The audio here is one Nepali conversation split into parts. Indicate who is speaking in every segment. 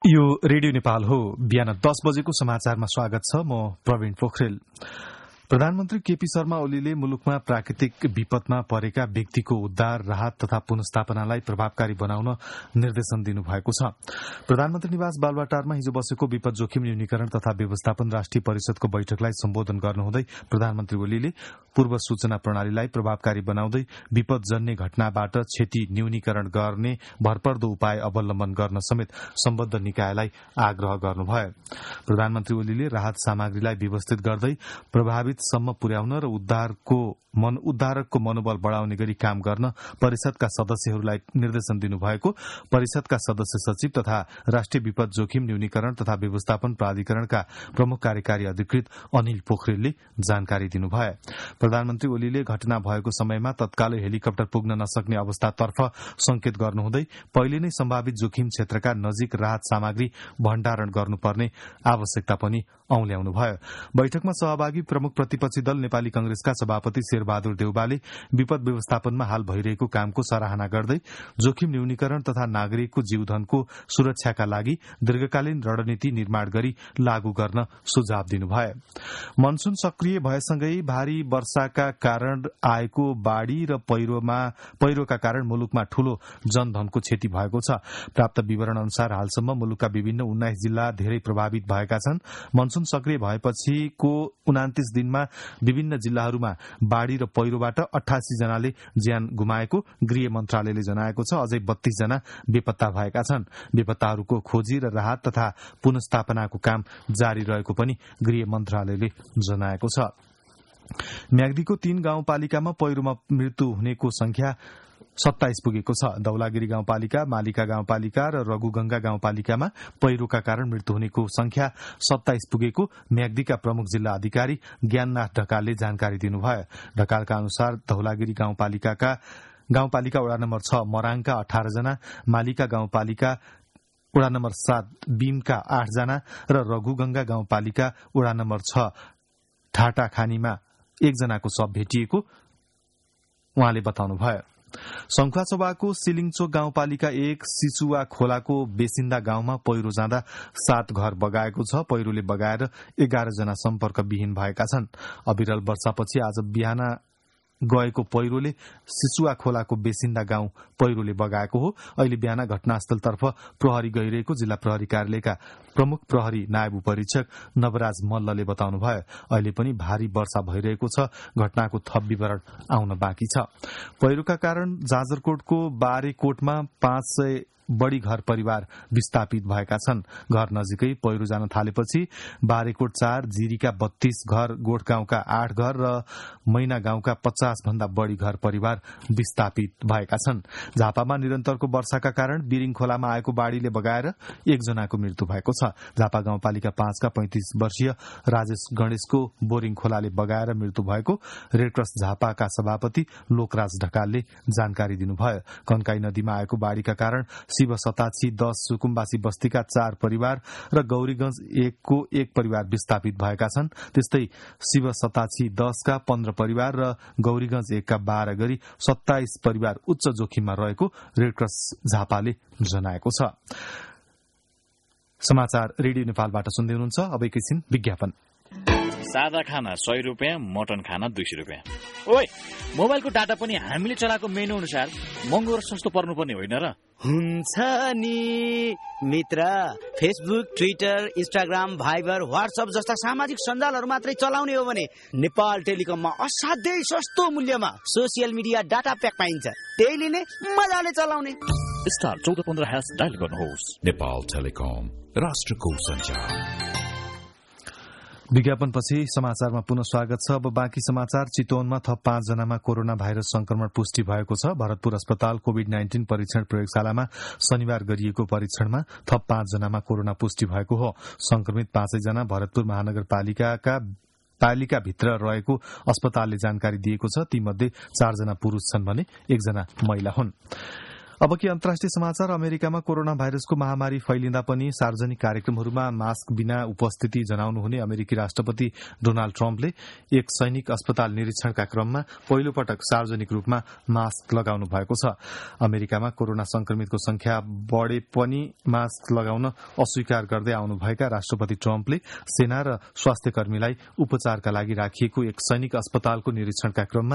Speaker 1: यो रेडियो नेपाल हो। बिहान 10 बजेको समाचारमा स्वागत छ। म प्रवीण पोखरेल। प्रधानमन्त्री केपी शर्मा ओलीले मुलुकमा प्राकृतिक विपदमा परेका व्यक्तिको उद्धार, राहत तथा पुनर्स्थापनालाई प्रभावकारी बनाउन निर्देशन दिनुभएको छ। प्रधानमन्त्री निवास बालुवाटारमा हिजो बसेको विपद जोखिम न्यूनीकरण तथा व्यवस्थापन राष्ट्रिय परिषदको बैठकलाई सम्बोधन गर्नुहुँदै प्रधानमन्त्री ओलीले पूर्व सूचना प्रणालीलाई प्रभावकारी बनाउँदै विपदजन्य घटनाबाट क्षति न्यूनीकरण गर्ने भरपर्दो उपाय अवलम्बन गर्न समेत सम्बद्ध निकायलाई आग्रह गर्नुभयो। प्रधानमन्त्री ओलीले राहत सामग्रीलाई व्यवस्थित गर्दै प्रभावित सम्म पुर्याउन र उद्धारकको मनोबल बढ़ाउने गरी काम गर्न परिषदका सदस्यहरूलाई निर्देशन दिनुभएको परिषदका सदस्य सचिव तथा राष्ट्रिय विपद जोखिम न्यूनीकरण तथा व्यवस्थापन प्राधिकरणका प्रमुख कार्यकारी अधिकृत अनिल पोखरेलले जानकारी दिनुभयो। प्रधानमन्त्री ओलीले घटना भएको समयमा तत्कालै हेलिकप्टर पुग्न नसक्ने अवस्थातर्फ संकेत गर्नुहुँदै पहिले नै सम्भावित जोखिम क्षेत्रका नजिक राहत सामग्री भण्डारण गर्नुपर्ने आवश्यकता पनि औल्याउनुभयो। बैठकमा सहभागी प्रमुख प्रतिपक्षी दल नेपाली कंग्रेसका सभापति शेरबहादुर देउवाले विपद व्यवस्थापनमा हाल भइरहेको कामको सराहना गर्दै जोखिम न्यूनीकरण तथा नागरिकको जीवधनको सुरक्षाका लागि दीर्घकालीन रणनीति निर्माण गरी लागू गर्न सुझाव दिनुभयो। मनसून सक्रिय भएसँगै भारी वर्षाका कारण आएको बाढ़ी र पहिरोका कारण मुलुकमा ठूलो जनधनको क्षति भएको छ। प्राप्त विवरण अनुसार हालसम्म मुलुकका विभिन्न 19 जिल्ला धेरै प्रभावित भएका छन्। मनसून सक्रिय भएपछिको 29 दिनमा विभिन्न जिल्लाहरूमा बाढ़ी र पहिरोबाट 88 जनाले ज्यान गुमाएको गृह मन्त्रालयले जनाएको छ। अझै 32 जना बेपत्ता भएका छन्। बेपत्ताहरूको खोजी र राहत तथा पुनर्स्थापनाको काम जारी रहेको पनि गृह मन्त्रालयले जनाएको छ। म्याग्दीको 3 गाउँपालिकामा पहिरोमा मृत्यु हुनेको संख्या 27 पुगेको छ। धौलागिरी गाउँपालिका, मालिका गाउँपालिका र रघुगंगा गाउँपालिकामा पहिरोका कारण मृत्यु हुनेको संख्या 27 पुगेको म्याग्दीका प्रमुख जिल्ला अधिकारी ज्ञाननाथ ढकालले जानकारी दिनुभयो। ढकालका अनुसार धौलागिरी गाउँपालिका वडा नम्बर 6 मराङका 18 जना, मालिका गाउँपालिका वडा नम्बर 7 बीमका 8 जना र रघुगंगा गाउँपालिका वडा नम्बर 6 ठाटाखानीमा 1 जनाको शव भेटिएको उहाँले बताउनुभयो। संखुवासभाको सिलिङचोक गाउँपालिका 1 सिसुवा खोलाको बेसिन्दा गाउँमा पहिरो जाँदा 7 घर बगाएको छ। पहिरोले बगाएर 11 जना सम्पर्कविहीन भएका छन्। अविरल वर्षापछि आज बिहान गएको पहिरोले सिसुवा खोलाको बेसिन्दा गाउँ पहिरोले बगाएको हो। अहिले बिहान घटनास्थलतर्फ प्रहरी गइरहेको जिल्ला प्रहरी कार्यालयका प्रमुख प्रहरी नायब उपरीक्षक नवराज मल्लले बताउनुभयो। अहिले पनि भारी वर्षा भइरहेको छ। घटनाको थप विवरण आउन बाँकी छ। पहिरोका कारण जाजरकोटको बारेकोटमा 500 बढ़ी घर परिवार विस्थापित भएका छन्। घर नजिकै पहिरो जान थालेपछि बारेकोट 4, जिरीका 32 घर, गोठगाउँका 8 घर र मैना गाउँका 50 भन्दा बढ़ी घर परिवार विस्थापित भएका छन्। झापामा निरन्तरको वर्षाका कारण बिरिङ खोलामा आएको बाढ़ीले बगाएर 1 जनाको मृत्यु भएको छ। झापा गाउँपालिका 5 का 35 वर्षीय राजेश गणेशको बोरिङ खोलाले बगाएर मृत्यु भएको रेडक्रस झापाका सभापति लोकराज ढकालले जानकारी दिनुभयो। कन्काई नदीमा आएको बाढ़ीका कारण शिव सताछी 10 सुकुम्बासी बस्तीका 4 परिवार र गौरीगंज 1 को 1 परिवार विस्थापित भएका छन्। त्यस्तै शिव सताछी 10 का 15 परिवार र गौरीगंज 1 का 12 गरी 27 परिवार उच्च जोखिममा रहेको रेडक्रस झापाले जनाएको छ। समाचार रेडियो नेपालबाट सुन्दै हुनुहुन्छ। अब एकैछिन विज्ञापन।
Speaker 2: सादा खाना 100 रुपियाँ, मटन खाना 200 रुपियाँ। ओइ, मोबाइलको डाटा पनि हामीले चलाएको मेनु अनुसार महँगो र सस्तो पर्नुपर्ने होइन र?
Speaker 3: हुन्छ नि मित्र। Facebook, Twitter, Instagram, Viber, WhatsApp जस्ता सामाजिक सञ्जालहरू मात्रै चलाउने हो भने नेपाल टेलिकममा असाध्यै सस्तो मूल्यमा सोसियल मिडिया डाटा प्याक पाइन्छ। त्यही लिने, मजाले चलाउने।
Speaker 2: स्टार 1415# डायल गर्नुहोस्।
Speaker 4: नेपाल टेलिकम, राष्ट्रको सञ्चार।
Speaker 1: विज्ञापनपछि समाचारमा पुनः स्वागत छ। अब बाँकी समाचार। चितवनमा थप 5 जनामा कोरोना भाइरस संक्रमण पुष्टि भएको छ। भरतपुर अस्पताल कोभिड-19 परीक्षण प्रयोगशालामा शनिबार गरिएको परीक्षणमा थप 5 जनामा कोरोना पुष्टि भएको हो। संक्रमित 5 जना भरतपुर महानगरपालिका भित्र रहेको अस्पतालले जानकारी दिएको छ। तीमध्ये 4 जना पुरूष छन् भने 1 जना महिला हुन्। अब कि अन्तर्राष्ट्रिय समाचार। अमेरिकामा कोरोना भाइरसको महामारी फैलिँदा पनि सार्वजनिक कार्यक्रमहरूमा मास्क बिना उपस्थिति जनाउनुहुने अमेरिकी राष्ट्रपति डोनाल्ड ट्रम्पले एक सैनिक अस्पताल निरीक्षणका क्रममा पहिलो पटक सार्वजनिक रूपमा मास्क लगाउनु भएको छ। अमेरिकामा कोरोना संक्रमितको संख्या बढे पनि मास्क लगाउन अस्वीकार गर्दै आउनुभएका राष्ट्रपति ट्रम्पले सेना र स्वास्थ्य कर्मीलाई उपचारका लागि राखिएको एक सैनिक अस्पतालको निरीक्षणका क्रममा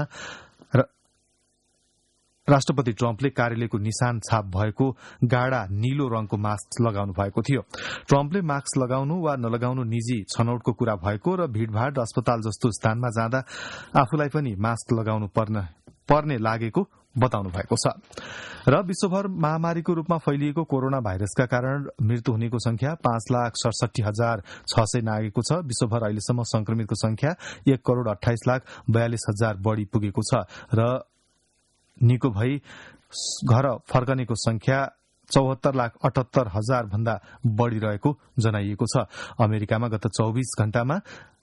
Speaker 1: राष्ट्रपति ट्रम्पले कार्यालयको निशान छाप भएको गाढ़ा नीलो रंगको मास्क लगाउनु भएको थियो। ट्रम्पले मास्क लगाउनु वा नलगाउनु निजी छनौटको कुरा भएको र भीड़भाड़ अस्पताल जस्तो स्थानमा जाँदा आफूलाई पनि मास्क लगाउनु पर्ने लागेको बताउनु भएको छ। र विश्वभर महामारीको रूपमा फैलिएको कोरोना भाइरसका कारण मृत्यु हुनेको संख्या 5,67,600 नागेको छ। विश्वभर अहिलेसम्म संक्रमितको संख्या 1,28,42,000 बढ़ी पुगेको छ र निको भई घर फर्कनेको संख्या 74,78,000 भन्दा बढ़ी रहेको जनाइएको छ। अमेरिकामा गत 24 घण्टामा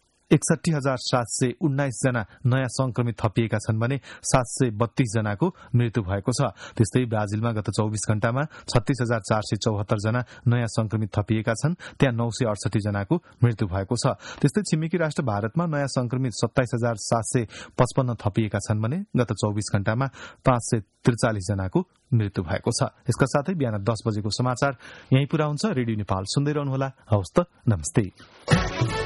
Speaker 1: 61,719 जना नयाँ संक्रमित थपिएका छन् भने 732 जनाको मृत्यु भएको छ। त्यस्तै ब्राजिलमा गत 24 घण्टामा 36,474 जना नयाँ संक्रमित थपिएका छन्, त्यहाँ 968 जनाको मृत्यु भएको छ। त्यस्तै छिमेकी राष्ट्र भारतमा नयाँ संक्रमित 27,755 थपिएका छन् भने गत 24 घण्टामा 543 जनाको मृत्यु भएको छ। यसका साथै बिहान 10 बजेको समाचार यही पूरा हुन्छ। रेडियो नेपाल सुन्दै रहनुहोला। हवस् त, नमस्ते।